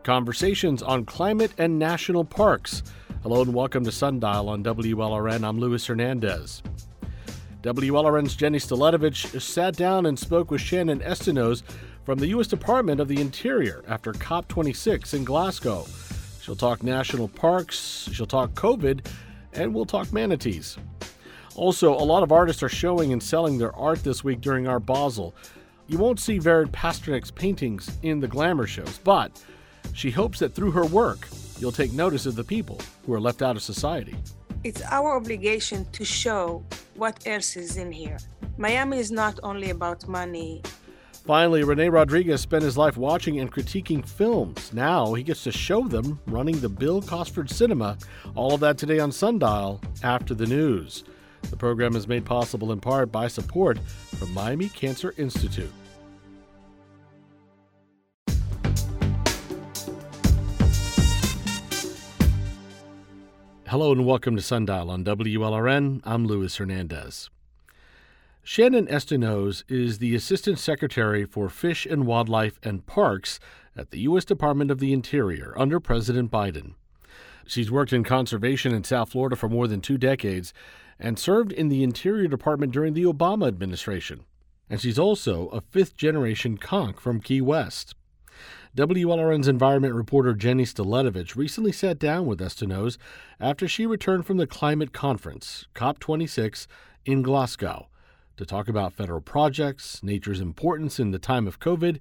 Conversations on climate and national parks. Hello and welcome to Sundial on WLRN. I'm Luis Hernandez. WLRN's Jenny Staletovich sat down and spoke with Shannon Estenos from the U.S. Department of the Interior after COP26 in Glasgow. She'll talk national parks, she'll talk COVID, and we'll talk manatees. Also, a lot of artists are showing and selling their art this week during Art Basel. You won't see Vered Pasternak's paintings in the glamour shows, but she hopes that through her work, you'll take notice of the people who are left out of society. It's our obligation to show what else is in here. Miami is not only about money. Finally, Rene Rodriguez spent his life watching and critiquing films. Now he gets to show them running the Bill Cosford Cinema. All of that today on Sundial after the news. The program is made possible in part by support from Miami Cancer Institute. Hello and welcome to Sundial on WLRN. I'm Luis Hernandez. Shannon Estenos is the Assistant Secretary for Fish and Wildlife and Parks at the U.S. Department of the Interior under President Biden. She's worked in conservation in South Florida for more than 2 decades and served in the Interior Department during the Obama administration. And she's also a fifth-generation conch from Key West. WLRN's environment reporter Jenny Staletovich recently sat down with Estenos after she returned from the climate conference, COP26, in Glasgow, to talk about federal projects, nature's importance in the time of COVID,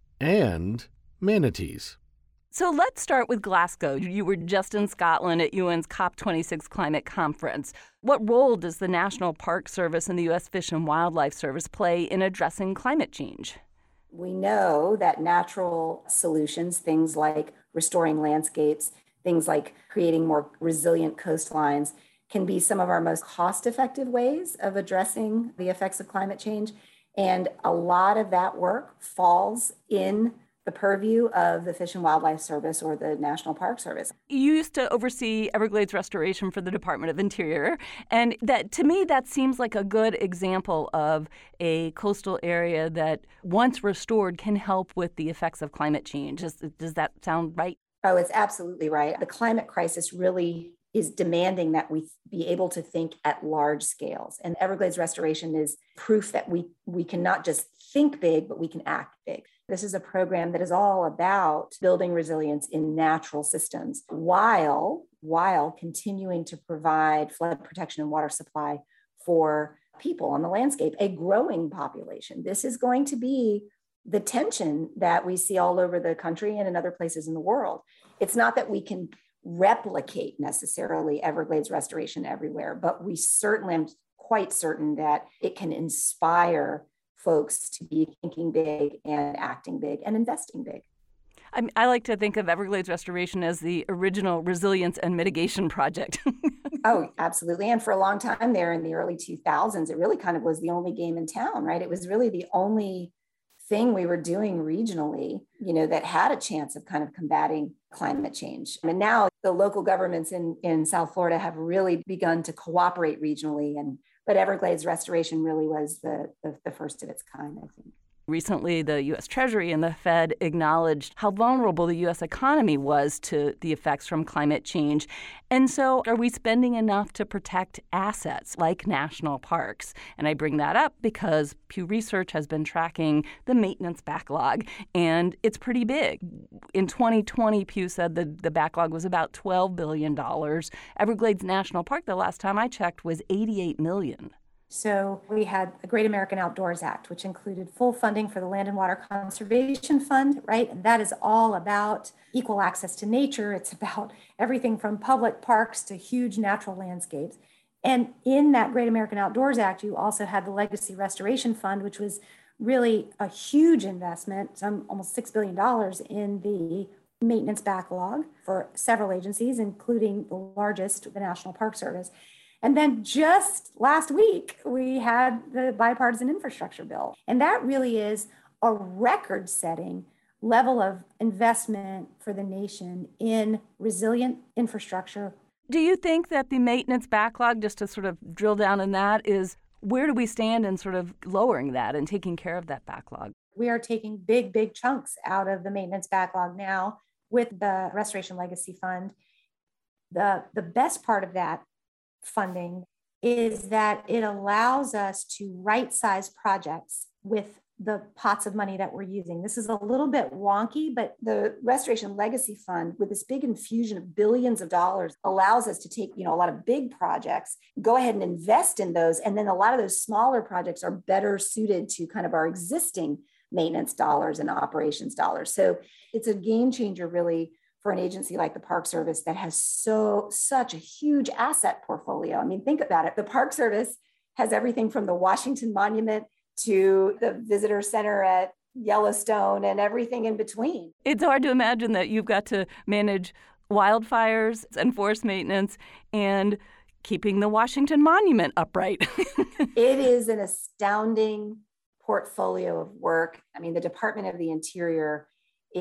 and manatees. So let's start with Glasgow. You were just in Scotland at UN's COP26 climate conference. What role does the National Park Service and the U.S. Fish and Wildlife Service play in addressing climate change? We know that natural solutions, things like restoring landscapes, things like creating more resilient coastlines, can be some of our most cost-effective ways of addressing the effects of climate change. And a lot of that work falls in the purview of the Fish and Wildlife Service or the National Park Service. You used to oversee Everglades restoration for the Department of Interior, and that to me that seems like a good example of a coastal area that once restored can help with the effects of climate change. Does that sound right? Oh, it's absolutely right. The climate crisis really is demanding that we be able to think at large scales. And Everglades restoration is proof that we can not just think big, but we can act big. This is a program that is all about building resilience in natural systems while continuing to provide flood protection and water supply for people on the landscape, a growing population. This is going to be the tension that we see all over the country and in other places in the world. It's not that we can replicate necessarily Everglades restoration everywhere, but we certainly, I'm quite certain that it can inspire folks to be thinking big and acting big and investing big. I like to think of Everglades restoration as the original resilience and mitigation project. Oh, absolutely. And for a long time there in the early 2000s, it really kind of was the only game in town, right? It was really the only thing we were doing regionally, that had a chance of kind of combating climate change. And now the local governments in South Florida have really begun to cooperate regionally. But Everglades restoration really was the first of its kind, I think. Recently, the U.S. Treasury and the Fed acknowledged how vulnerable the U.S. economy was to the effects from climate change. And so are we spending enough to protect assets like national parks? And I bring that up because Pew Research has been tracking the maintenance backlog, and it's pretty big. In 2020, Pew said the backlog was about $12 billion. Everglades National Park, the last time I checked, was $88 million. So we had the Great American Outdoors Act, which included full funding for the Land and Water Conservation Fund, right? And that is all about equal access to nature. It's about everything from public parks to huge natural landscapes. And in that Great American Outdoors Act, you also had the Legacy Restoration Fund, which was really a huge investment, almost $6 billion in the maintenance backlog for several agencies, including the largest, the National Park Service. And then just last week, we had the bipartisan infrastructure bill. And that really is a record-setting level of investment for the nation in resilient infrastructure. Do you think that the maintenance backlog, just to sort of drill down in that, is where do we stand in sort of lowering that and taking care of that backlog? We are taking big chunks out of the maintenance backlog now with the Restoration Legacy Fund. The best part of that funding is that it allows us to right-size projects with the pots of money that we're using. This is a little bit wonky, but the Restoration Legacy Fund, with this big infusion of billions of dollars, allows us to take, a lot of big projects, go ahead and invest in those. And then a lot of those smaller projects are better suited to kind of our existing maintenance dollars and operations dollars. So it's a game changer, really, for an agency like the Park Service that has such a huge asset portfolio. I mean, think about it. The Park Service has everything from the Washington Monument to the visitor center at Yellowstone and everything in between. It's hard to imagine that you've got to manage wildfires and forest maintenance and keeping the Washington Monument upright. It is an astounding portfolio of work. I mean, the Department of the Interior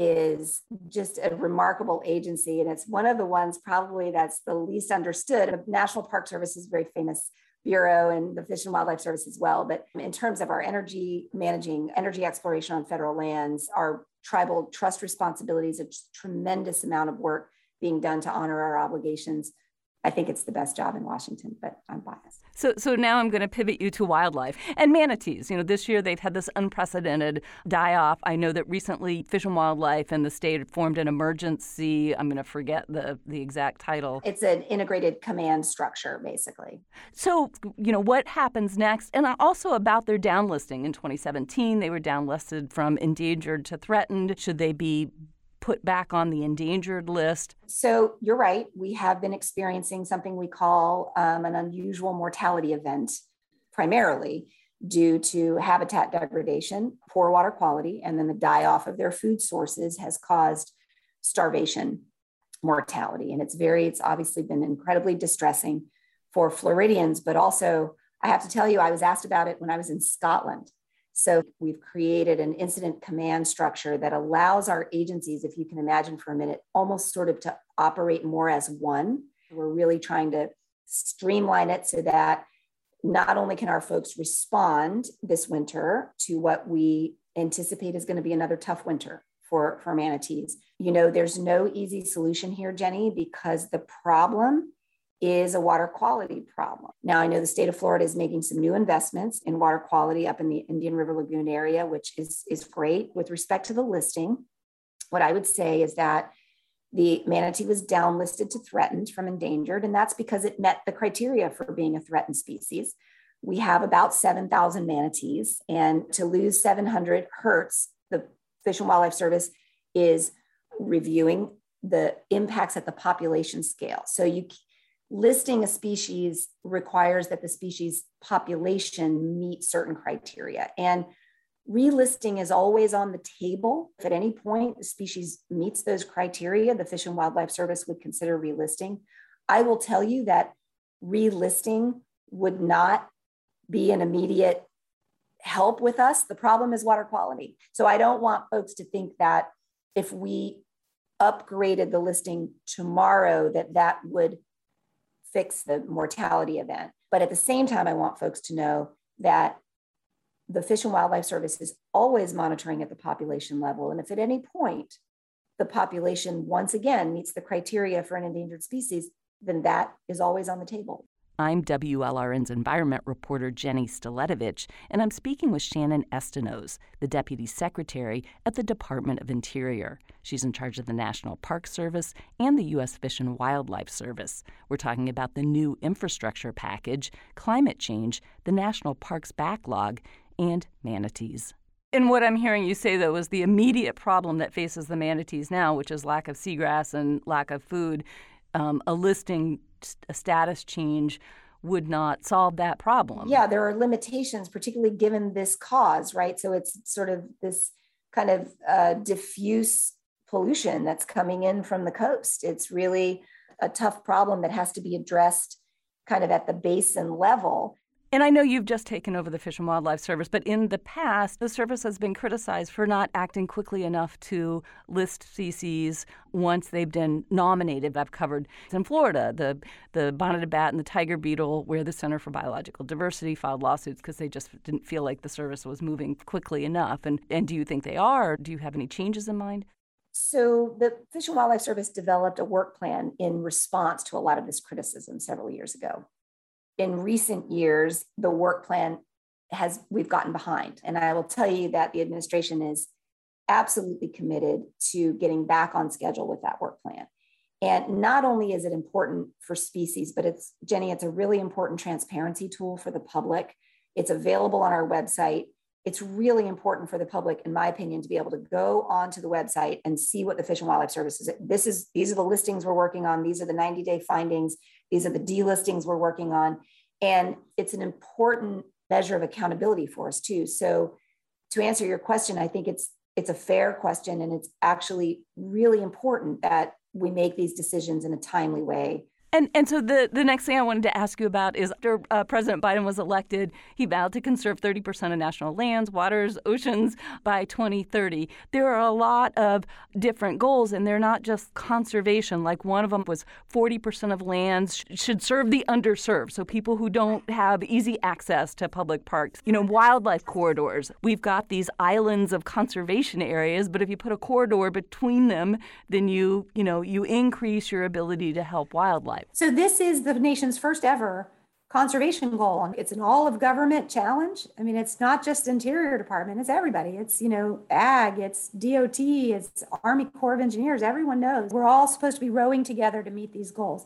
is just a remarkable agency, and it's one of the ones probably that's the least understood. The National Park Service is a very famous bureau, and the Fish and Wildlife Service as well. But in terms of our managing energy exploration on federal lands, our tribal trust responsibilities, a tremendous amount of work being done to honor our obligations. I think it's the best job in Washington, but I'm biased. So now I'm going to pivot you to wildlife and manatees. This year they've had this unprecedented die-off. I know that recently Fish and Wildlife and the state formed an emergency. I'm going to forget the exact title. It's an integrated command structure, basically. So, what happens next? And also about their downlisting. In 2017, they were downlisted from endangered to threatened. Should they be put back on the endangered list? So you're right. We have been experiencing something we call an unusual mortality event, primarily due to habitat degradation, poor water quality, and then the die-off of their food sources has caused starvation mortality. And it's obviously been incredibly distressing for Floridians, but also I have to tell you, I was asked about it when I was in Scotland. So we've created an incident command structure that allows our agencies, if you can imagine for a minute, almost sort of to operate more as one. We're really trying to streamline it so that not only can our folks respond this winter to what we anticipate is going to be another tough winter for manatees. There's no easy solution here, Jenny, because the problem is a water quality problem. Now, I know the state of Florida is making some new investments in water quality up in the Indian River Lagoon area, which is great. With respect to the listing, what I would say is that the manatee was downlisted to threatened from endangered, and that's because it met the criteria for being a threatened species. We have about 7,000 manatees, and to lose 700 hurts. The Fish and Wildlife Service is reviewing the impacts at the population scale. So listing a species requires that the species population meet certain criteria. And relisting is always on the table. If at any point the species meets those criteria, the Fish and Wildlife Service would consider relisting. I will tell you that relisting would not be an immediate help with us. The problem is water quality. So I don't want folks to think that if we upgraded the listing tomorrow, that would fix the mortality event. But at the same time, I want folks to know that the Fish and Wildlife Service is always monitoring at the population level. And if at any point the population once again meets the criteria for an endangered species, then that is always on the table. I'm WLRN's environment reporter Jenny Staletovich, and I'm speaking with Shannon Estenos, the Deputy Secretary at the Department of Interior. She's in charge of the National Park Service and the U.S. Fish and Wildlife Service. We're talking about the new infrastructure package, climate change, the national parks backlog, and manatees. And what I'm hearing you say, though, is the immediate problem that faces the manatees now, which is lack of seagrass and lack of food. A status change would not solve that problem. Yeah, there are limitations, particularly given this cause, right? So it's sort of this kind of diffuse pollution that's coming in from the coast. It's really a tough problem that has to be addressed kind of at the basin level. And I know you've just taken over the Fish and Wildlife Service, but in the past, the service has been criticized for not acting quickly enough to list species once they've been nominated. I've covered in Florida, the bonneted bat and the tiger beetle, where the Center for Biological Diversity filed lawsuits because they just didn't feel like the service was moving quickly enough. And do you think they are? Or do you have any changes in mind? So the Fish and Wildlife Service developed a work plan in response to a lot of this criticism several years ago. In recent years, the work plan we've gotten behind. And I will tell you that the administration is absolutely committed to getting back on schedule with that work plan. And not only is it important for species, but it's a really important transparency tool for the public. It's available on our website. It's really important for the public, in my opinion, to be able to go onto the website and see what the Fish and Wildlife Service is. These are the listings we're working on. These are the 90-day findings. These are the delistings we're working on. And it's an important measure of accountability for us too. So to answer your question, I think it's a fair question, and it's actually really important that we make these decisions in a timely way. And so the next thing I wanted to ask you about is after President Biden was elected, he vowed to conserve 30% of national lands, waters, oceans by 2030. There are a lot of different goals, and they're not just conservation. Like one of them was 40% of lands should serve the underserved, so people who don't have easy access to public parks. Wildlife corridors. We've got these islands of conservation areas, but if you put a corridor between them, then you increase your ability to help wildlife. So this is the nation's first ever conservation goal. It's an all of government challenge. I mean, it's not just Interior Department, it's everybody. It's, Ag, it's DOT, it's Army Corps of Engineers. Everyone knows we're all supposed to be rowing together to meet these goals.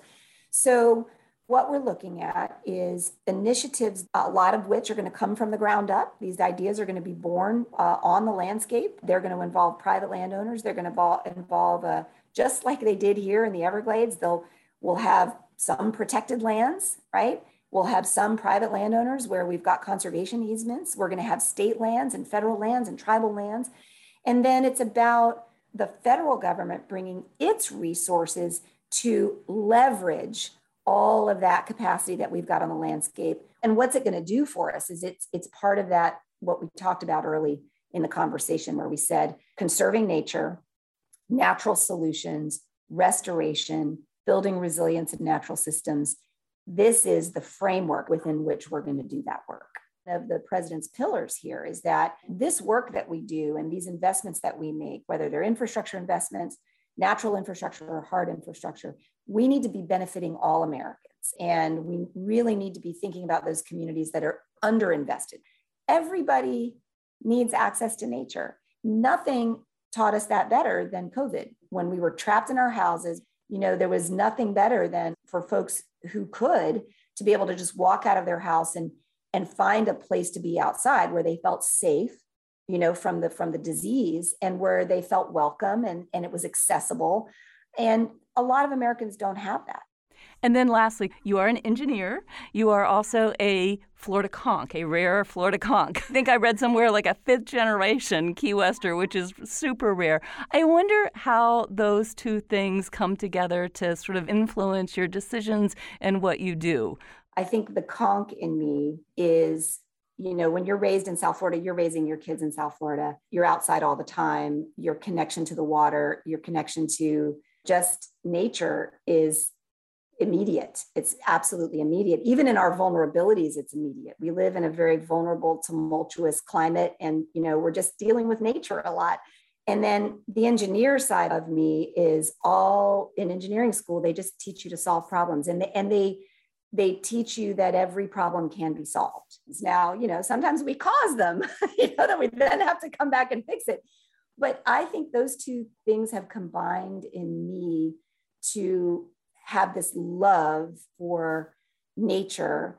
So what we're looking at is initiatives, a lot of which are going to come from the ground up. These ideas are going to be born on the landscape. They're going to involve private landowners. They're going to involve just like they did here in the Everglades. We'll have some protected lands, right? We'll have some private landowners where we've got conservation easements. We're going to have state lands and federal lands and tribal lands. And then it's about the federal government bringing its resources to leverage all of that capacity that we've got on the landscape. And what's it going to do for us is it's part of that, what we talked about early in the conversation, where we said conserving nature, natural solutions, restoration, building resilience in natural systems. This is the framework within which we're going to do that work. Of the president's pillars here is that this work that we do and these investments that we make, whether they're infrastructure investments, natural infrastructure or hard infrastructure, we need to be benefiting all Americans. And we really need to be thinking about those communities that are underinvested. Everybody needs access to nature. Nothing taught us that better than COVID. When we were trapped in our houses, there was nothing better than for folks who could to be able to just walk out of their house and find a place to be outside where they felt safe, from the disease, and where they felt welcome and it was accessible. And a lot of Americans don't have that. And then lastly, you are an engineer. You are also a Florida conch, a rare Florida conch. I think I read somewhere like a 5th generation Key Wester, which is super rare. I wonder how those two things come together to sort of influence your decisions and what you do. I think the conch in me is, when you're raised in South Florida, you're raising your kids in South Florida. You're outside all the time. Your connection to the water, your connection to just nature is immediate. It's absolutely immediate. Even in our vulnerabilities, it's immediate. We live in a very vulnerable, tumultuous climate, and we're just dealing with nature a lot. And then the engineer side of me is all in engineering school. They just teach you to solve problems, and they teach you that every problem can be solved. Now, sometimes we cause them, that we then have to come back and fix it. But I think those two things have combined in me to have this love for nature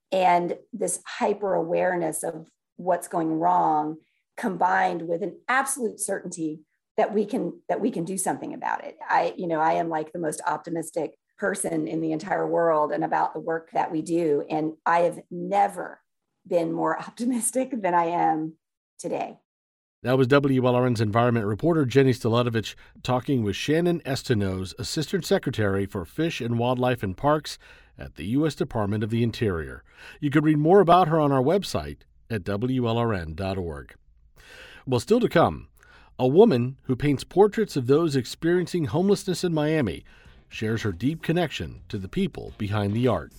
and this hyper awareness of what's going wrong, combined with an absolute certainty that we can do something about it. I am like the most optimistic person in the entire world and about the work that we do. And I have never been more optimistic than I am today. That was WLRN's environment reporter Jenny Staletovich talking with Shannon Estenos, Assistant Secretary for Fish and Wildlife and Parks at the U.S. Department of the Interior. You can read more about her on our website at WLRN.org. Well, still to come, a woman who paints portraits of those experiencing homelessness in Miami shares her deep connection to the people behind the art.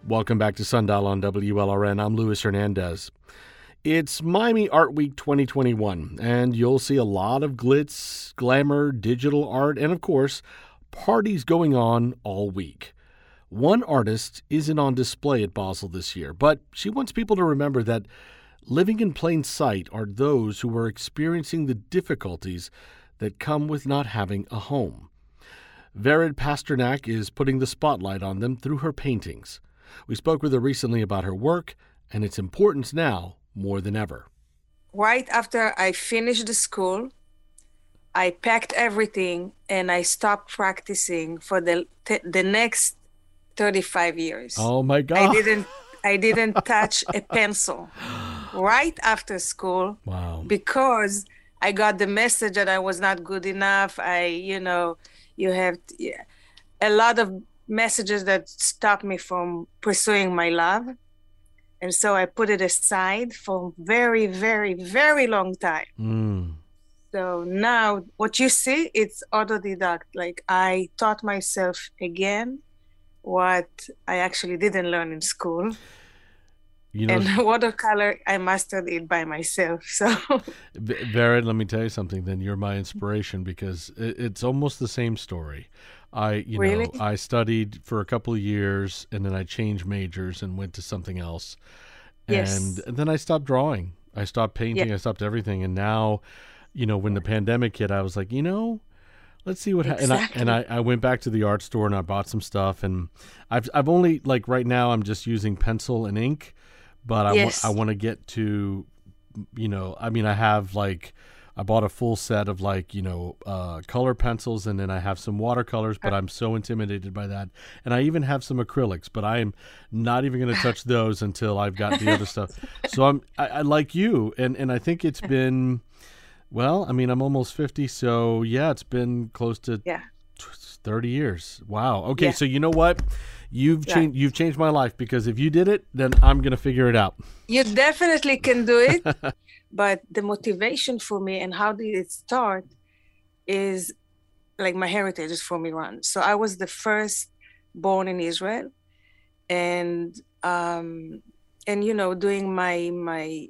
Welcome back to Sundial on WLRN. I'm Luis Hernandez. It's Miami Art Week 2021, and you'll see a lot of glitz, glamour, digital art, and of course, parties going on all week. One artist isn't on display at Basel this year, but she wants people to remember that living in plain sight are those who are experiencing the difficulties that come with not having a home. Vered Pasternak is putting the spotlight on them through her paintings. We spoke with her recently about her work and its importance now more than ever. Right after I finished the school, I packed everything and I stopped practicing for the next 35 years. Oh my God. I didn't touch a pencil right after school. Wow. Because I got the message that I was not good enough. You have a lot of messages that stopped me from pursuing my love. And so I put it aside for very, very, very long time. So now what you see, it's autodidact. Like I taught myself again what I actually didn't learn in school. And watercolor, I mastered it by myself. So, Vered, let me tell you something. Then you're my inspiration because it's almost the same story. I studied for a couple of years and then I changed majors and went to something else. Yes. And then I stopped drawing. I stopped painting. I stopped everything. And now, when the pandemic hit, I was like, let's see what happens. And I went back to the art store and I bought some stuff. And I've only, like right now, I'm just using pencil and ink. But I want to get to, I have I bought a full set of color pencils and then I have some watercolors, but I'm so intimidated by that. And I even have some acrylics, but I am not even going to touch those until I've got the other stuff. So I like you. And I think it's been, I'm almost 50. So yeah, it's been close to 30 years. Wow. Okay. Yeah. So you know what? You've changed my life because if you did it, then I'm going to figure it out. You definitely can do it. But the motivation for me and how did it start is like my heritage is from Iran. So I was the first born in Israel and doing my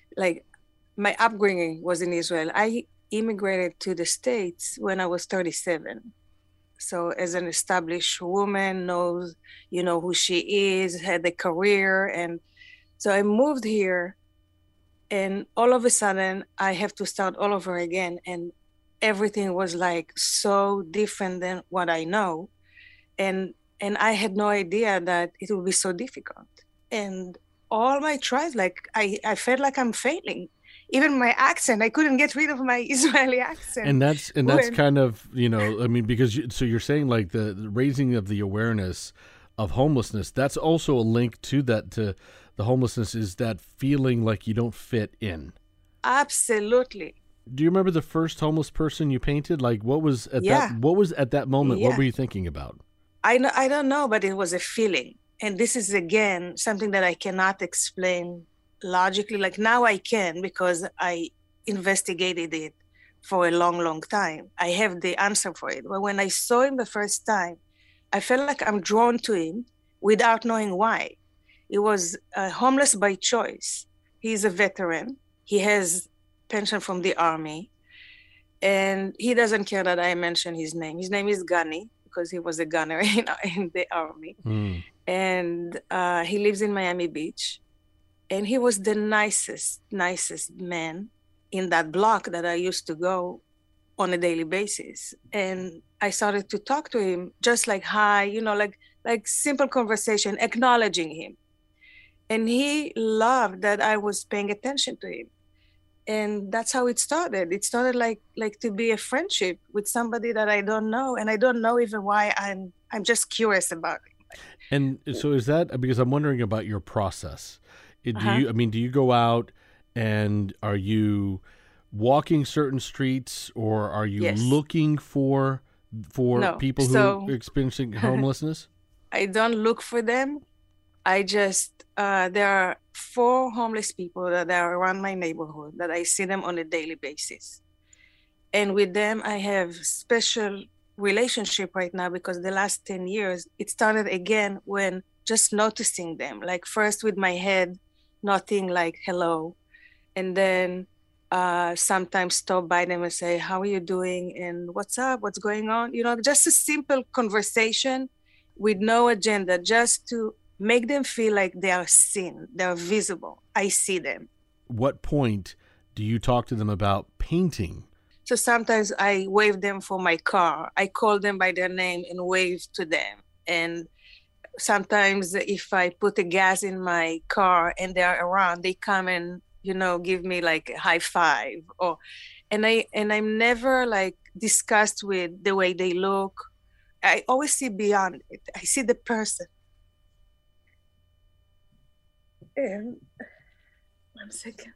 upbringing was in Israel. I immigrated to the States when I was 37. So as an established woman, knows, who she is, had a career. And so I moved here and all of a sudden I have to start all over again. And everything was like so different than what I know. And I had no idea that it would be so difficult. And all my tries, I felt like I'm failing. Even my accent, I couldn't get rid of my Israeli accent. And that's kind of, because you're saying like the raising of the awareness of homelessness, that's also a link to that, to the homelessness is that feeling like you don't fit in. Absolutely. Do you remember the first homeless person you painted? Like what was at that moment? Yeah. What were you thinking about? I don't know, but it was a feeling. And this is again, something that I cannot explain logically. Like now I can because I investigated it for a long, long time. I have the answer for it. But when I saw him the first time, I felt like I'm drawn to him without knowing why. It was homeless by choice. He's a veteran. He has pension from the army. And he doesn't care that I mention his name. His name is Ghani because he was a gunner in the army. And he lives in Miami Beach. And he was the nicest man in that block that I used to go on a daily basis. And I started to talk to him just like hi, like simple conversation, acknowledging him. And he loved that I was paying attention to him. And that's how it started. It started like to be a friendship with somebody that I don't know. And I don't know even why. I'm just curious about it. And so is that, because I'm wondering about your process. Do you go out and are you walking certain streets or are you looking for people who are experiencing homelessness? I don't look for them. I just, there are 4 homeless people that are around my neighborhood that I see them on a daily basis. And with them, I have special relationship right now because the last 10 years, it started again when just noticing them, like first with my head, nothing like hello. And then sometimes stop by them and say, how are you doing? And what's up? What's going on? Just a simple conversation with no agenda, just to make them feel like they are seen, they're visible. I see them. What point do you talk to them about painting? So sometimes I wave them for my car. I call them by their name and wave to them. And sometimes if I put the gas in my car and they're around, they come and, give me like a high five. And I'm never like disgusted with the way they look. I always see beyond it. I see the person. And 1 second.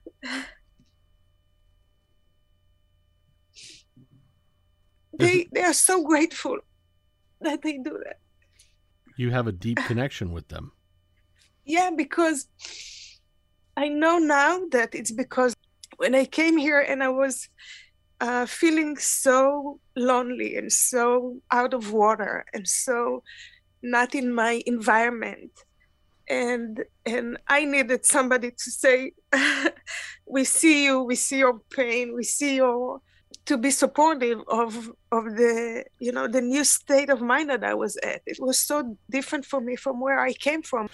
They are so grateful that they do that. You have a deep connection with them. Yeah, because I know now that it's because when I came here and I was feeling so lonely and so out of water and so not in my environment. And I needed somebody to say, we see you, we see your pain, we see your, to be supportive of the, the new state of mind that I was at. It was so different for me from where I came from.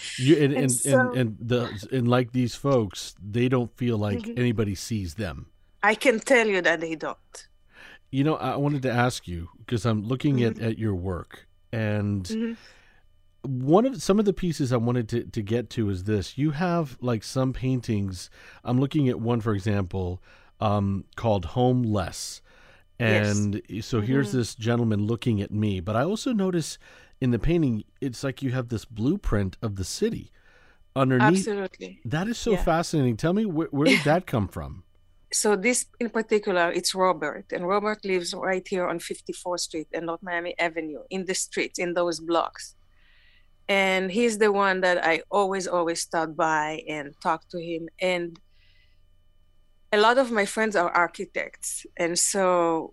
And like these folks, they don't feel like anybody sees them. I can tell you that they don't. I wanted to ask you, because I'm looking at your work, and some of the pieces I wanted to get to is this. You have like some paintings. I'm looking at one, for example, called Homeless. And so here's this gentleman looking at me. But I also notice in the painting, it's like you have this blueprint of the city underneath. Absolutely. That is so fascinating. Tell me, where did that come from? So this in particular, it's Robert. And Robert lives right here on 54th Street and North Miami Avenue, in the streets, in those blocks. And he's the one that I always stop by and talk to him. And a lot of my friends are architects. And so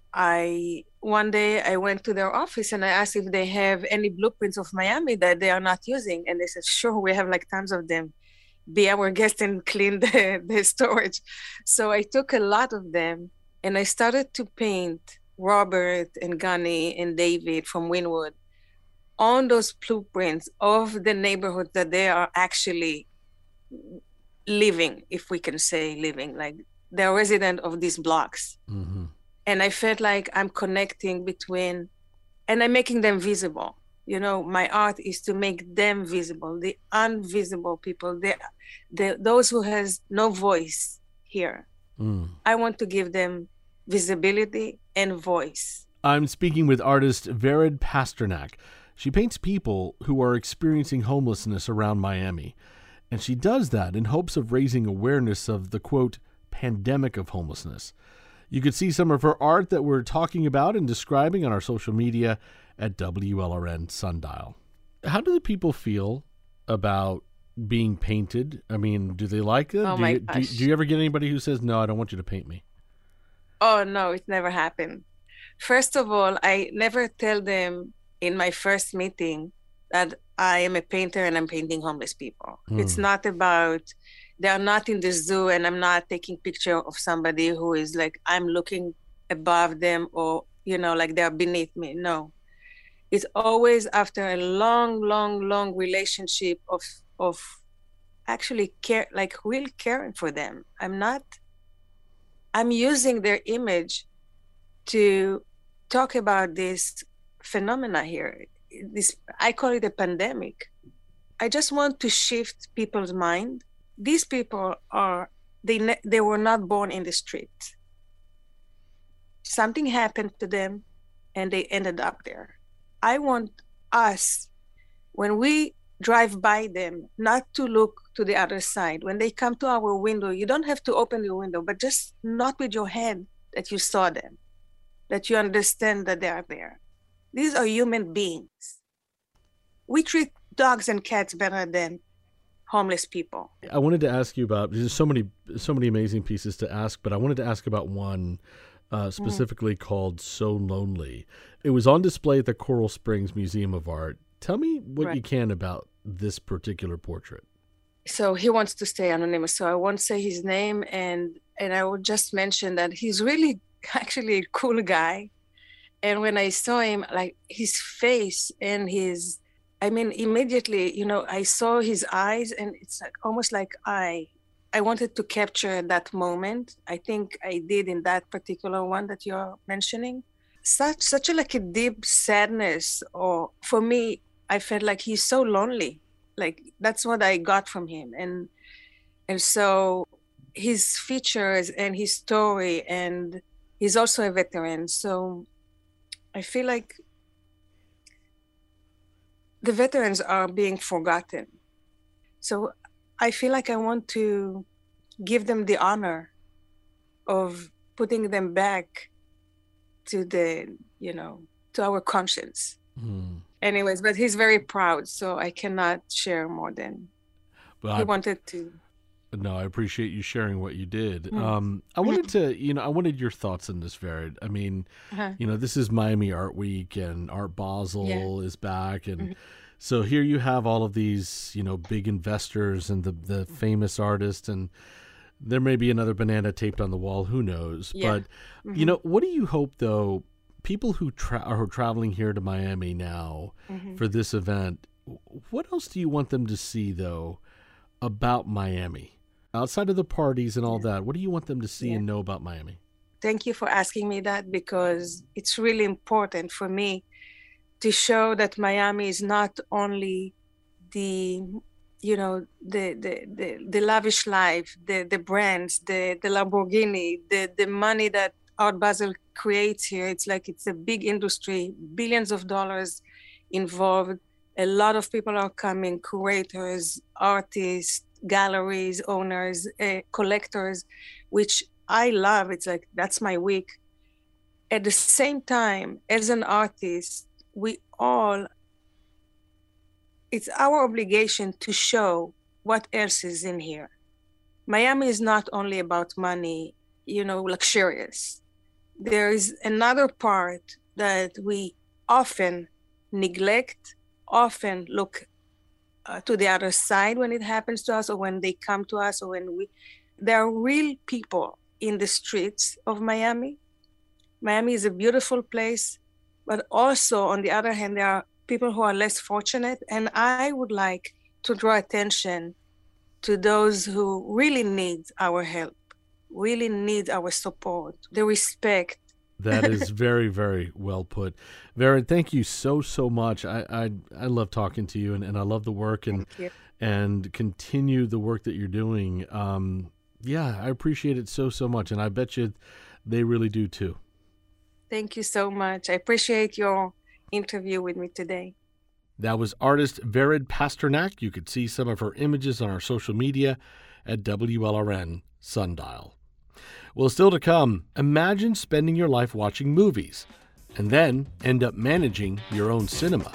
one day I went to their office and I asked if they have any blueprints of Miami that they are not using. And they said, sure, we have like tons of them. Be our guest and clean the storage. So I took a lot of them and I started to paint Robert and Gunny and David from Wynwood on those blueprints of the neighborhood that they are actually living, if we can say living, like they're resident of these blocks. And I felt like I'm connecting between, and I'm making them visible. My art is to make them visible, the invisible people, those who has no voice here. I want to give them visibility and voice. I'm speaking with artist Vered Pasternak. She paints people who are experiencing homelessness around Miami. And she does that in hopes of raising awareness of the, quote, pandemic of homelessness. You could see some of her art that we're talking about and describing on our social media at WLRN Sundial. How do the people feel about being painted? I mean, do they like it? Oh my gosh. Do you ever get anybody who says, no, I don't want you to paint me? Oh, no, it never happened. First of all, I never tell them in my first meeting that I am a painter and I'm painting homeless people. It's not about, they are not in the zoo and I'm not taking picture of somebody who is like, I'm looking above them or, like they're beneath me. No. It's always after a long relationship of actually care, like real caring for them. I'm using their image to talk about this phenomena here. I call it a pandemic. I just want to shift people's mind. These people they were not born in the street. Something happened to them and they ended up there. I want us, when we drive by them, not to look to the other side. When they come to our window, you don't have to open your window, but just nod with your head that you saw them, that you understand that they are there. These are human beings. We treat dogs and cats better than homeless people. I wanted to ask you about, there's so many amazing pieces to ask, but I wanted to ask about one specifically called So Lonely. It was on display at the Coral Springs Museum of Art. Tell me what you can about this particular portrait? So he wants to stay anonymous, so I won't say his name, and I will just mention that he's really actually a cool guy. And when I saw him, like his face and immediately, I saw his eyes, and it's like almost like I wanted to capture that moment. I think I did in that particular one that you're mentioning. Such a deep sadness, or for me, I felt like he's so lonely. Like that's what I got from him. And so his features and his story, and he's also a veteran. So I feel like the veterans are being forgotten. So I feel like I want to give them the honor of putting them back to to our conscience. Anyways, but he's very proud, so I cannot share more than he wanted to. No, I appreciate you sharing what you did. I wanted to, I wanted your thoughts on this, Vered. I mean, this is Miami Art Week, and Art Basel is back, and so here you have all of these, big investors and the famous artists, and there may be another banana taped on the wall, who knows? But what do you hope, though? People who are traveling here to Miami now for this event, what else do you want them to see, though, about Miami? Outside of the parties and all that, what do you want them to see and know about Miami? Thank you for asking me that, because it's really important for me to show that Miami is not only the lavish life, the brands, the Lamborghini, the money that Art Basel creates here. It's like it's a big industry, billions of dollars involved. A lot of people are coming, curators, artists, galleries, owners, collectors, which I love. It's like, that's my week. At the same time, as an artist, it's our obligation to show what else is in here. Miami is not only about money, luxurious. There is another part that we often neglect, often look to the other side when it happens to us, or when they come to us, or there are real people in the streets of Miami. Miami is a beautiful place, but also on the other hand, there are people who are less fortunate. And I would like to draw attention to those who really need our help, really need our support, the respect. That is very, very well put. Vered, thank you so much. I love talking to you, and I love the work, and continue the work that you're doing. I appreciate it so much, and I bet you they really do too. Thank you so much. I appreciate your interview with me today. That was artist Vered Pasternak. You could see some of her images on our social media at WLRN Sundial. Well, still to come, imagine spending your life watching movies and then end up managing your own cinema.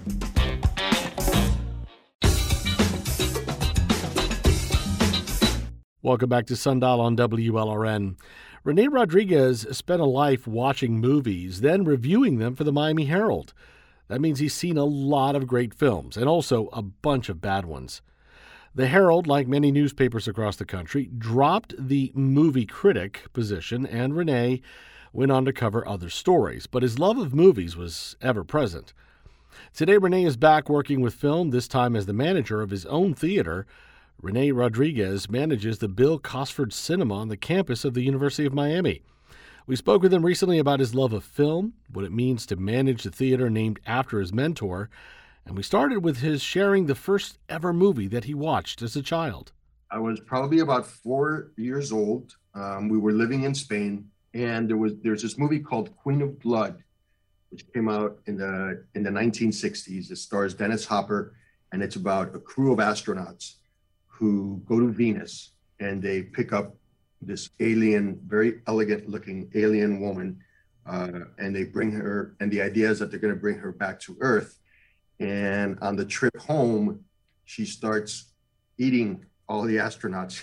Welcome back to Sundial on WLRN. Rene Rodriguez spent a life watching movies, then reviewing them for the Miami Herald. That means he's seen a lot of great films and also a bunch of bad ones. The Herald, like many newspapers across the country, dropped the movie critic position, and Rene went on to cover other stories, but his love of movies was ever present. Today, Rene is back working with film, this time as the manager of his own theater. Rene Rodriguez manages the Bill Cosford Cinema on the campus of the University of Miami. We spoke with him recently about his love of film, what it means to manage the theater named after his mentor, and we started with his sharing the first ever movie that he watched as a child. I was probably about 4 years old. We were living in Spain, and there's this movie called Queen of Blood, which came out in the 1960s. It stars Dennis Hopper, and it's about a crew of astronauts who go to Venus, and they pick up this alien, very elegant looking alien woman, and they bring her, and the idea is that they're going to bring her back to Earth. And on the trip home, she starts eating all the astronauts.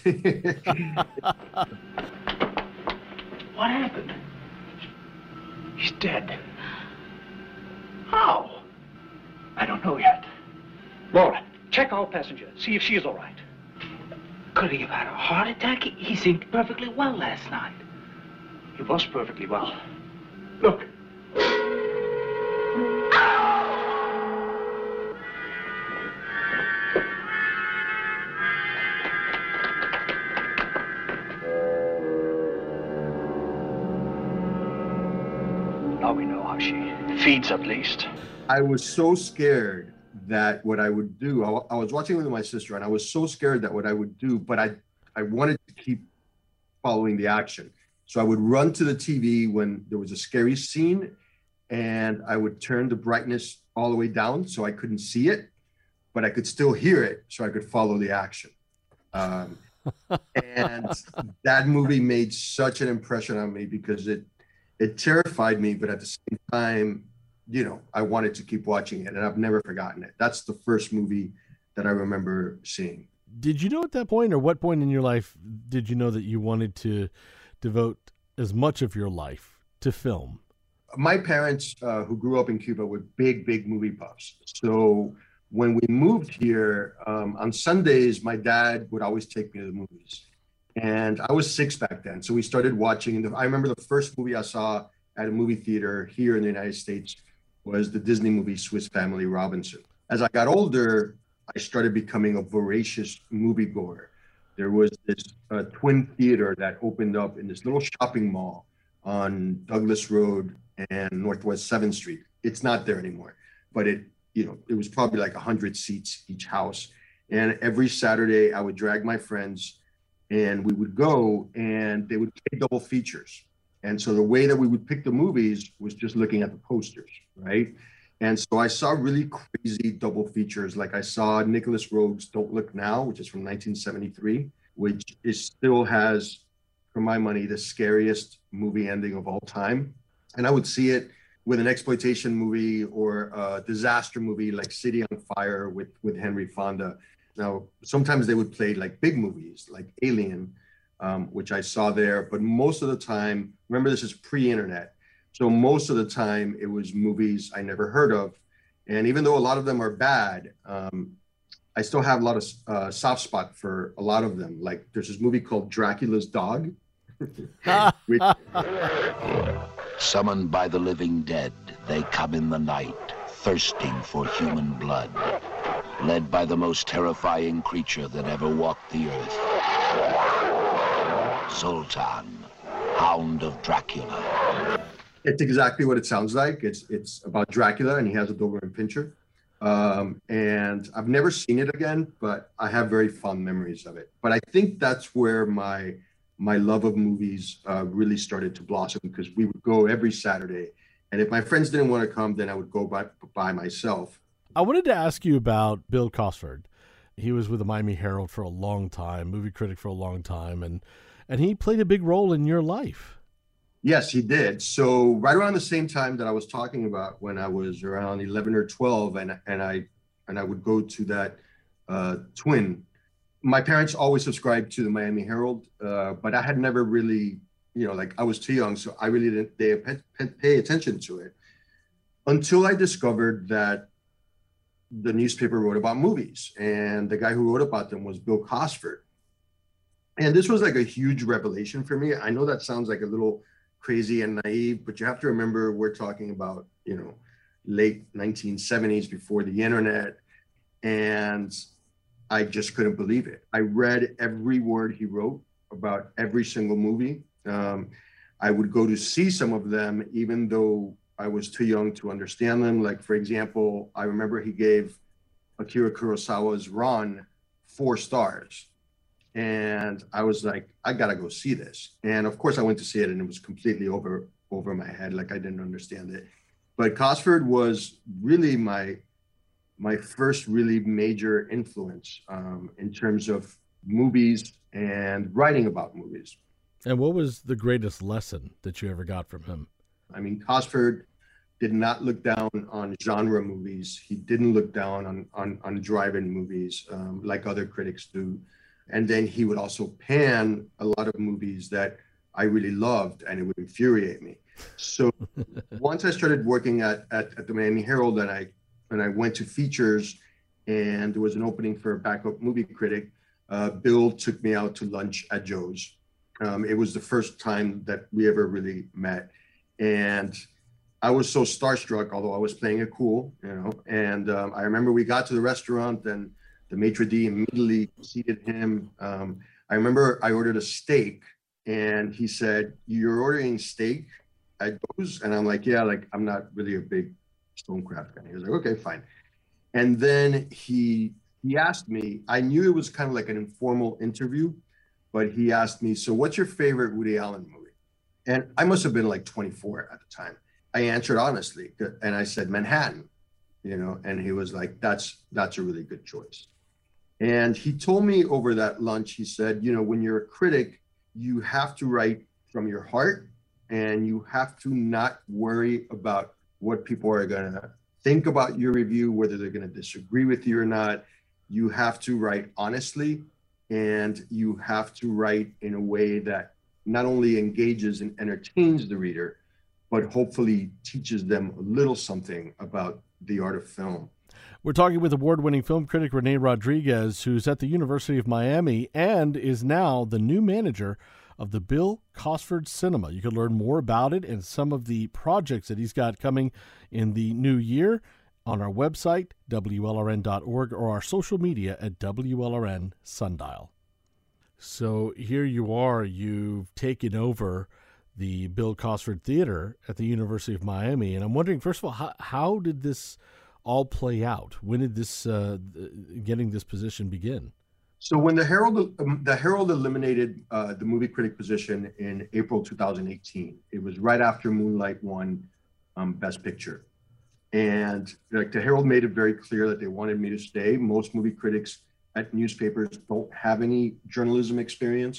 What happened? He's dead. How? I don't know yet. Laura, Check all passengers. See if she is all right. Could he have had a heart attack? He seemed perfectly well last night. He was perfectly well. Look. Now we know how she feeds, at least. I was so scared that what I would do, I was watching with my sister, and I was so scared that what I would do, but I wanted to keep following the action. So I would run to the TV when there was a scary scene, and I would turn the brightness all the way down so I couldn't see it, but I could still hear it so I could follow the action. And that movie made such an impression on me because it terrified me, but at the same time, you know, I wanted to keep watching it, and I've never forgotten it. That's the first movie that I remember seeing. Did you know at that point, or what point in your life did you know that you wanted to devote as much of your life to film? My parents, who grew up in Cuba, were big movie buffs. So when we moved here, on Sundays, my dad would always take me to the movies. And I was 6 back then. So we started watching. I remember the first movie I saw at a movie theater here in the United States was the Disney movie Swiss Family Robinson. As I got older, I started becoming a voracious moviegoer. There was this twin theater that opened up in this little shopping mall on Douglas Road and Northwest 7th Street. It's not there anymore, but it was probably like 100 seats each house. And every Saturday I would drag my friends and we would go, and they would play double features. And so the way that we would pick the movies was just looking at the posters, right? And so I saw really crazy double features. Like I saw Nicholas Roeg's Don't Look Now, which is from 1973, which still has, for my money, the scariest movie ending of all time. And I would see it with an exploitation movie or a disaster movie like City on Fire with Henry Fonda. Now, sometimes they would play like big movies like Alien, which I saw there. But most of the time, remember, this is pre-internet. So most of the time it was movies I never heard of. And even though a lot of them are bad, I still have a lot of soft spot for a lot of them. Like there's this movie called Dracula's Dog. Summoned by the living dead, they come in the night, thirsting for human blood, led by the most terrifying creature that ever walked the earth. Zoltan, Hound of Dracula. It's exactly what it sounds like. It's about Dracula, and he has a Doberman Pinscher. And I've never seen it again, but I have very fond memories of it. But I think that's where my love of movies really started to blossom, because we would go every Saturday. And if my friends didn't want to come, then I would go by myself. I wanted to ask you about Bill Cosford. He was with the Miami Herald for a long time, movie critic for a long time, and he played a big role in your life. Yes, he did. So right around the same time that I was talking about, when I was around 11 or 12, and I would go to that twin. My parents always subscribed to the Miami Herald, but I had never really, I was too young, so I really didn't pay attention to it until I discovered that the newspaper wrote about movies, and the guy who wrote about them was Bill Cosford. And this was like a huge revelation for me. I know that sounds like a little crazy and naive, but you have to remember we're talking about, late 1970s, before the internet. And I just couldn't believe it. I read every word he wrote about every single movie. I would go to see some of them, even though I was too young to understand them. Like, for example, I remember he gave Akira Kurosawa's Ran 4 stars. And I was like, I gotta go see this. And of course I went to see it, and it was completely over my head. Like, I didn't understand it. But Cosford was really my first really major influence in terms of movies and writing about movies. And what was the greatest lesson that you ever got from him? I mean, Cosford did not look down on genre movies. He didn't look down on drive-in movies like other critics do. And then he would also pan a lot of movies that I really loved, and it would infuriate me. So once I started working at the Miami Herald, and I went to features, and there was an opening for a backup movie critic. Bill took me out to lunch at Joe's. It was the first time that we ever really met. And I was so starstruck, although I was playing it cool, and I remember we got to the restaurant and the maitre d' immediately seated him. I remember I ordered a steak and he said, "You're ordering steak at Joe's?" And I'm like, "Yeah, like I'm not really a big Stonecraft guy." He was like, "Okay, fine." And then he asked me, I knew it was kind of like an informal interview, but he asked me, "So what's your favorite Woody Allen movie?" And I must have been like 24 at the time. I answered honestly, and I said Manhattan, and he was like, that's a really good choice. And he told me over that lunch, he said, when you're a critic, you have to write from your heart, and you have to not worry about what people are going to think about your review, whether they're going to disagree with you or not. You have to write honestly, and you have to write in a way that not only engages and entertains the reader, but hopefully teaches them a little something about the art of film. We're talking with award-winning film critic Rene Rodriguez, who's at the University of Miami and is now the new manager of the Bill Cosford Cinema. You can learn more about it and some of the projects that he's got coming in the new year on our website, WLRN.org, or our social media at WLRN Sundial. So here you are, you've taken over the Bill Cosford Theater at the University of Miami. And I'm wondering, first of all, how did this all play out? When did this getting this position begin? So when the Herald eliminated the movie critic position in April 2018, it was right after Moonlight won Best Picture. And like the Herald made it very clear that they wanted me to stay. Most movie critics at newspapers don't have any journalism experience.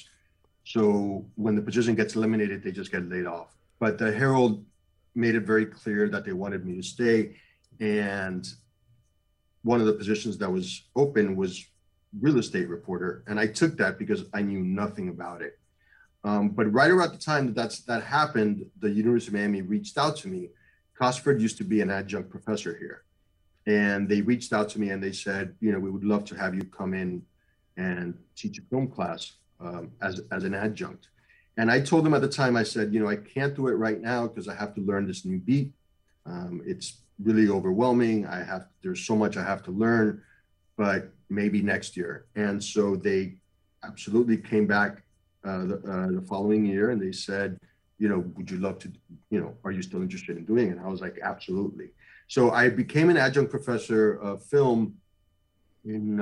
So when the position gets eliminated, they just get laid off. But the Herald made it very clear that they wanted me to stay. And one of the positions that was open was real estate reporter. And I took that because I knew nothing about it. But right around the time that happened, the University of Miami reached out to me. Cosford used to be an adjunct professor here. And they reached out to me and they said, we would love to have you come in and teach a film class as an adjunct. And I told them at the time, I said, I can't do it right now because I have to learn this new beat. It's really overwhelming. There's so much I have to learn, but maybe next year. And so they absolutely came back the following year and they said, would you love to, are you still interested in doing it? And I was like, absolutely. So I became an adjunct professor of film in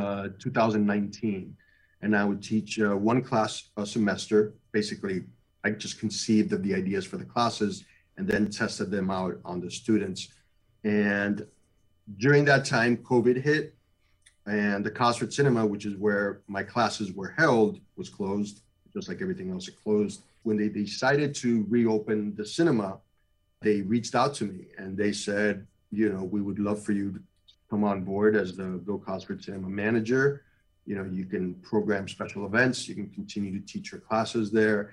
2019. And I would teach one class a semester. Basically, I just conceived of the ideas for the classes and then tested them out on the students. And during that time, COVID hit, and the Cosford Cinema, which is where my classes were held, was closed, just like everything else, it closed. When they decided to reopen the cinema, they reached out to me and they said, we would love for you to come on board as the Bill Cosford Cinema manager. You can program special events, you can continue to teach your classes there.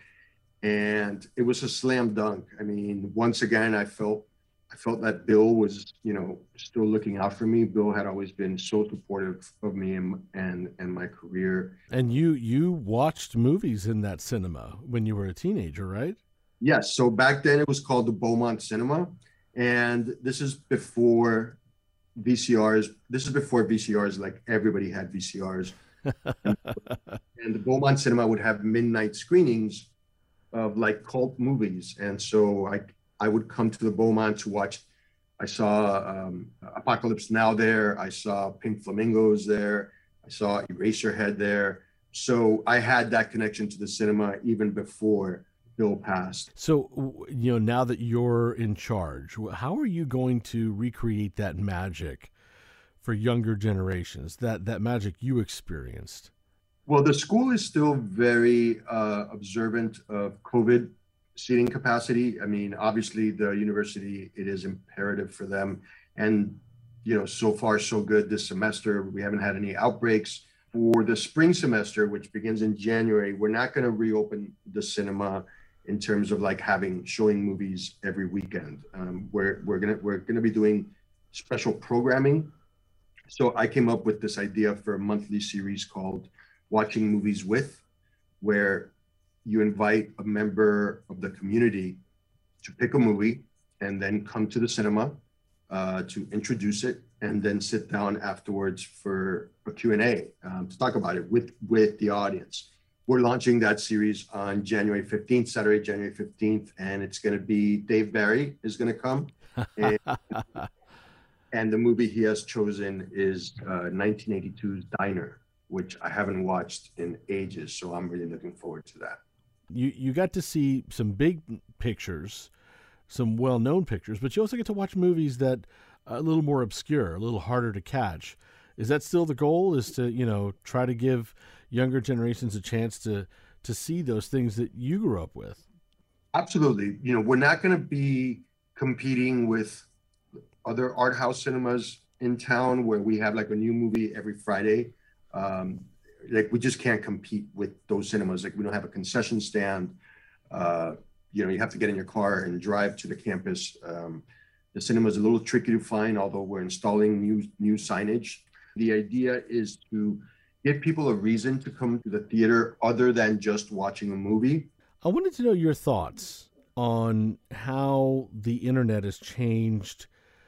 And it was a slam dunk. I mean, once again, I felt that Bill was, still looking out for me. Bill had always been so supportive of me and my career. And you watched movies in that cinema when you were a teenager, right? Yes. So back then it was called the Beaumont Cinema. And this is before VCRs. This is before VCRs, like everybody had VCRs. And the Beaumont Cinema would have midnight screenings of like cult movies. And so I would come to the Beaumont to watch. I saw Apocalypse Now there. I saw Pink Flamingos there. I saw Eraserhead there. So I had that connection to the cinema even before Bill passed. So, now that you're in charge, how are you going to recreate that magic for younger generations, that magic you experienced? Well, the school is still very observant of COVID seating capacity. I mean, obviously the university, it is imperative for them. And, so far so good this semester. We haven't had any outbreaks. For the spring semester, which begins in January, we're not going to reopen the cinema in terms of like showing movies every weekend. We're gonna be doing special programming. So I came up with this idea for a monthly series called Watching Movies With, where you invite a member of the community to pick a movie and then come to the cinema to introduce it, and then sit down afterwards for a Q&A to talk about it with the audience. We're launching that series on January 15th, Saturday, January 15th, and it's going to be Dave Barry is going to come. And the movie he has chosen is 1982's Diner, which I haven't watched in ages, so I'm really looking forward to that. You got to see some big pictures, some well-known pictures, but you also get to watch movies that are a little more obscure, a little harder to catch. Is that still the goal, is to, try to give younger generations a chance to see those things that you grew up with? Absolutely. We're not going to be competing with other art house cinemas in town where we have like a new movie every Friday. We just can't compete with those cinemas. Like, we don't have a concession stand. You have to get in your car and drive to the campus. The cinema is a little tricky to find, although we're installing new signage. The idea is to give people a reason to come to the theater other than just watching a movie. I wanted to know your thoughts on how the internet has changed,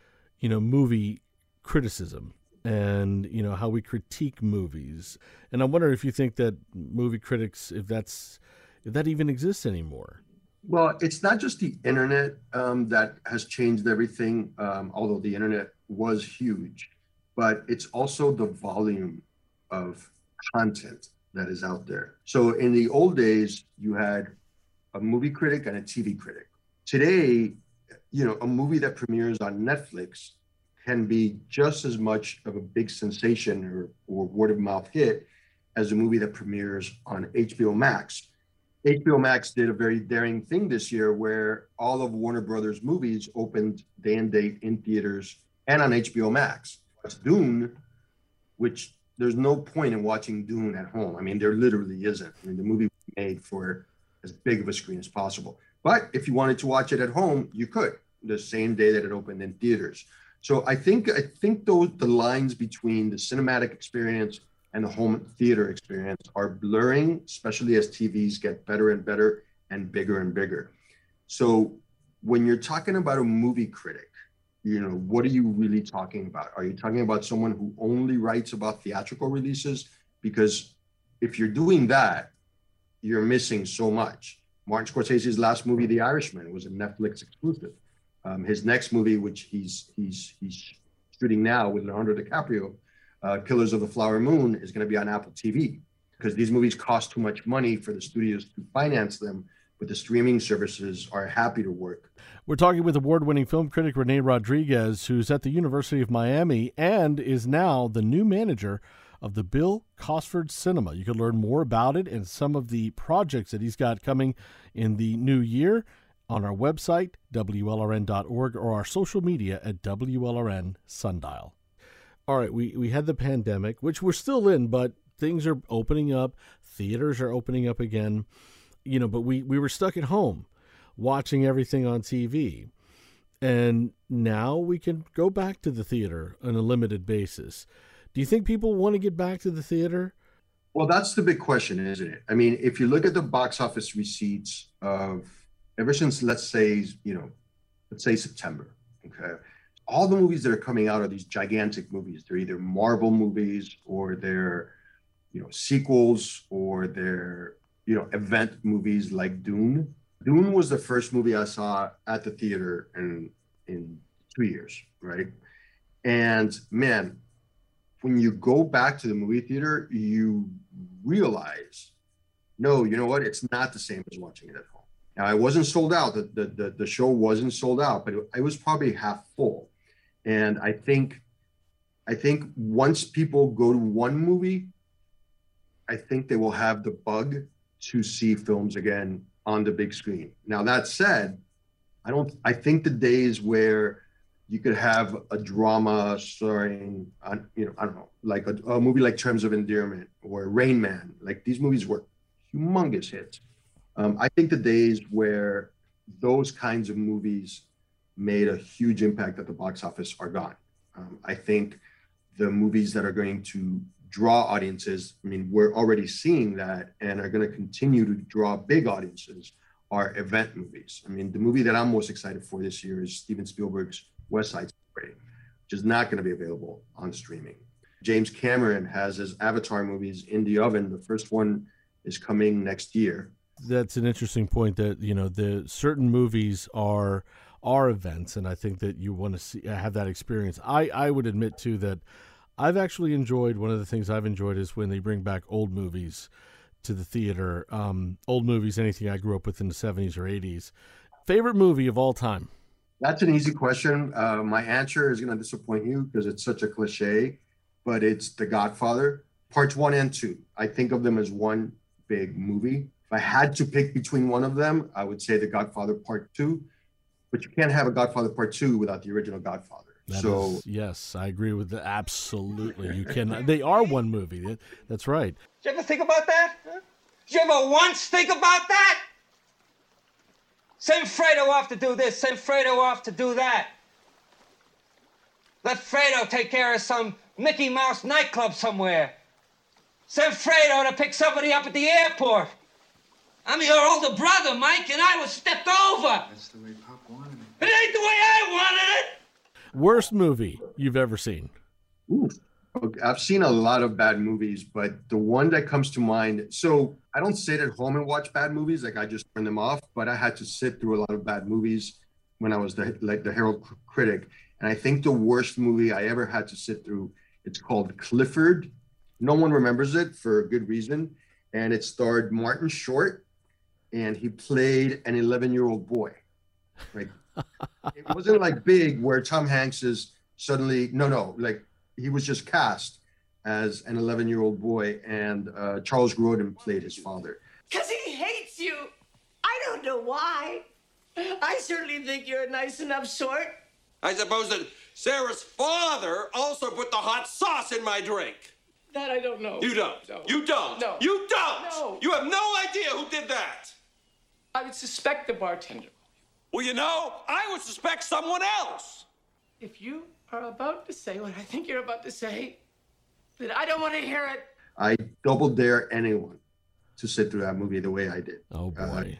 movie criticism and, how we critique movies. And I wonder if you think that movie critics, if that even exists anymore. Well, it's not just the internet that has changed everything, although the internet was huge, but it's also the volume of content that is out there. So in the old days, you had a movie critic and a TV critic. Today, a movie that premieres on Netflix can be just as much of a big sensation or word of mouth hit as a movie that premieres on HBO Max. HBO Max did a very daring thing this year where all of Warner Brothers movies opened day and date in theaters and on HBO Max. It's Dune, which there's no point in watching Dune at home. I mean, there literally isn't. I mean, the movie was made for as big of a screen as possible. But if you wanted to watch it at home, you could, the same day that it opened in theaters. So I think the lines between the cinematic experience and the home theater experience are blurring, especially as TVs get better and better and bigger. So when you're talking about a movie critic, what are you really talking about? Are you talking about someone who only writes about theatrical releases? Because if you're doing that, you're missing so much. Martin Scorsese's last movie, The Irishman, was a Netflix exclusive. His next movie, which he's shooting now with Leonardo DiCaprio, Killers of the Flower Moon, is going to be on Apple TV, because these movies cost too much money for the studios to finance them, but the streaming services are happy to work. We're talking with award-winning film critic Rene Rodriguez, who's at the University of Miami and is now the new manager of the Bill Cosford Cinema. You can learn more about it and some of the projects that he's got coming in the new year on our website, WLRN.org, or our social media at WLRN Sundial. All right, we had the pandemic, which we're still in, but things are opening up. Theaters are opening up again. But we were stuck at home watching everything on TV. And now we can go back to the theater on a limited basis. Do you think people want to get back to the theater? Well, that's the big question, isn't it? I mean, if you look at the box office receipts of ever since, let's say September, okay? All the movies that are coming out are these gigantic movies. They're either Marvel movies or they're, sequels, or they're, event movies like Dune. Dune was the first movie I saw at the theater in 2 years, right? And man, when you go back to the movie theater, you realize, no, you know what? It's not the same as watching it at home. Now, I wasn't sold out. The show wasn't sold out, but it was probably half full. And I think once people go to one movie, I think they will have the bug to see films again on the big screen. Now, that said, I think the days where you could have a drama starring, I don't know, like a movie like Terms of Endearment or Rain Man, like these movies were humongous hits. I think the days where those kinds of movies made a huge impact at the box office are gone. I think the movies that are going to draw audiences, I mean, we're already seeing that and are going to continue to draw big audiences, are event movies. I mean, the movie that I'm most excited for this year is Steven Spielberg's West Side Story, which is not going to be available on streaming. James Cameron has his Avatar movies in the oven. The first one is coming next year. That's an interesting point that, the certain movies are events, and I think that you want to have that experience. I would admit, too, that I've actually enjoyed, one of the things I've enjoyed is when they bring back old movies to the theater. Old movies, anything I grew up with in the 70s or 80s. Favorite movie of all time? That's an easy question. My answer is going to disappoint you because it's such a cliche, but it's The Godfather, parts 1 and 2. I think of them as one big movie. If I had to pick between one of them, I would say The Godfather Part 2, but you can't have a Godfather Part 2 without the original Godfather. Yes, I agree with that. Absolutely. You cannot. They are one movie. That's right. Did you ever think about that? Huh? Did you ever once think about that? Send Fredo off to do this, send Fredo off to do that. Let Fredo take care of some Mickey Mouse nightclub somewhere. Send Fredo to pick somebody up at the airport. I'm your older brother, Mike, and I was stepped over. That's the way Pop wanted it. It ain't the way I wanted it. Worst movie you've ever seen? Ooh, okay. I've seen a lot of bad movies, but the one that comes to mind, so I don't sit at home and watch bad movies, like I just turn them off, but I had to sit through a lot of bad movies when I was the Herald critic. And I think the worst movie I ever had to sit through, it's called Clifford. No one remembers it for a good reason. And it starred Martin Short, and he played an 11-year-old boy. Like, it wasn't like Big, where Tom Hanks is suddenly, like he was just cast as an 11-year-old boy, and Charles Grodin played his father. Because he hates you. I don't know why. I certainly think you're a nice enough sort. I suppose that Sarah's father also put the hot sauce in my drink. That I don't know. You don't. No. You don't. No. You don't. No. You have no idea who did that. I would suspect the bartender. Well, I would suspect someone else. If you are about to say what I think you're about to say, then I don't want to hear it. I double dare anyone to sit through that movie the way I did. Oh, boy.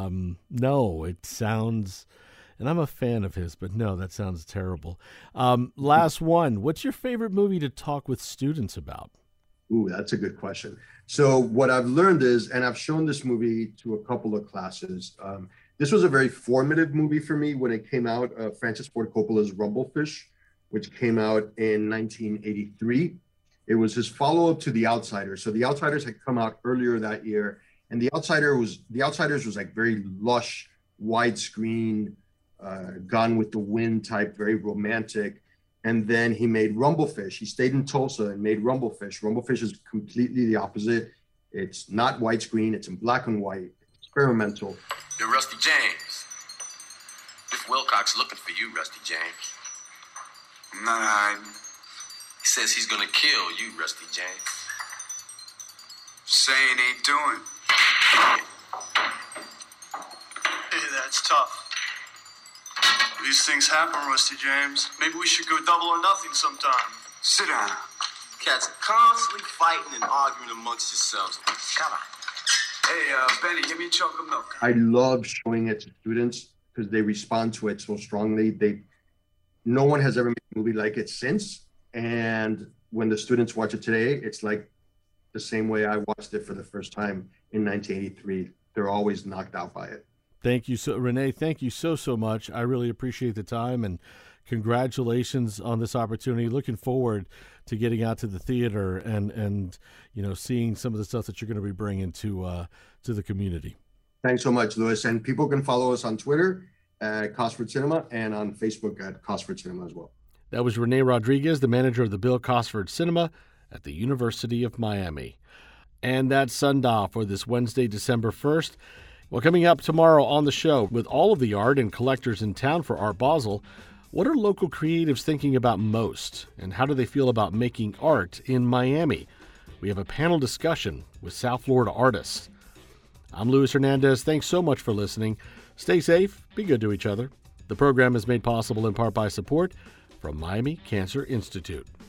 No, it sounds, and I'm a fan of his, but no, that sounds terrible. Last one. What's your favorite movie to talk with students about? Ooh, that's a good question. So what I've learned is, and I've shown this movie to a couple of classes, this was a very formative movie for me when it came out, Francis Ford Coppola's Rumblefish, which came out in 1983. It was his follow-up to The Outsiders. So The Outsiders had come out earlier that year, and The Outsiders was like very lush, widescreen, Gone with the Wind type, very romantic. And then he made Rumblefish. He stayed in Tulsa and made Rumblefish. Rumblefish is completely the opposite. It's not widescreen, it's in black and white, experimental. You're Rusty James. Biff Wilcox looking for you, Rusty James. I'm not hiding. He says he's gonna kill you, Rusty James. Saying ain't doing. Hey, that's tough. These things happen, Rusty James. Maybe we should go double or nothing sometime. Sit down. Cats are constantly fighting and arguing amongst yourselves. Come on. Hey, Benny, give me a chunk of milk. I love showing it to students because they respond to it so strongly. No one has ever made a movie like it since. And when the students watch it today, it's like the same way I watched it for the first time in 1983. They're always knocked out by it. Thank you, Renee. Thank you so much. I really appreciate the time, and congratulations on this opportunity. Looking forward to getting out to the theater and seeing some of the stuff that you're going to be bringing to the community. Thanks so much, Louis. And people can follow us on Twitter at Cosford Cinema and on Facebook at Cosford Cinema as well. That was Renee Rodriguez, the manager of the Bill Cosford Cinema at the University of Miami. And that's Sundial for this Wednesday, December 1st. Well, coming up tomorrow on the show, with all of the art and collectors in town for Art Basel, what are local creatives thinking about most, and how do they feel about making art in Miami? We have a panel discussion with South Florida artists. I'm Luis Hernandez. Thanks so much for listening. Stay safe. Be good to each other. The program is made possible in part by support from Miami Cancer Institute.